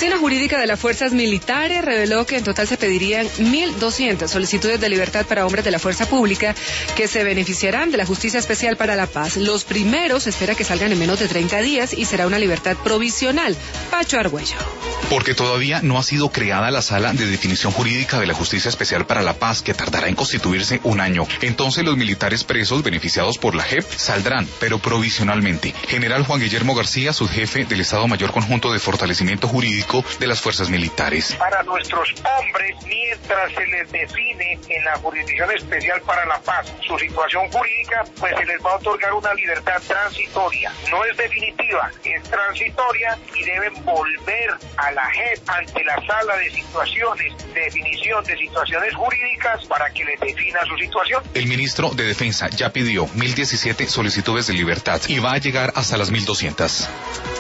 Oficina Jurídica de las Fuerzas Militares reveló que en total se pedirían 1.200 solicitudes de libertad para hombres de la fuerza pública que se beneficiarán de la Justicia Especial para la Paz. Los primeros se espera que salgan en menos de 30 días y será una libertad provisional. Pacho Argüello. Porque todavía no ha sido creada la Sala de Definición Jurídica de la Justicia Especial para la Paz, que tardará en constituirse un año. Entonces los militares presos beneficiados por la JEP saldrán, pero provisionalmente. General Juan Guillermo García, subjefe del Estado Mayor Conjunto de Fortalecimiento Jurídico de las Fuerzas Militares. Para nuestros hombres, mientras se les define en la Jurisdicción Especial para la Paz su situación jurídica, pues se les va a otorgar una libertad transitoria. No es definitiva, es transitoria y deben volver a la JEP ante la Sala de Situaciones, de definición de situaciones jurídicas para que les defina su situación. El ministro de Defensa ya pidió 1.017 solicitudes de libertad y va a llegar hasta las 1.200.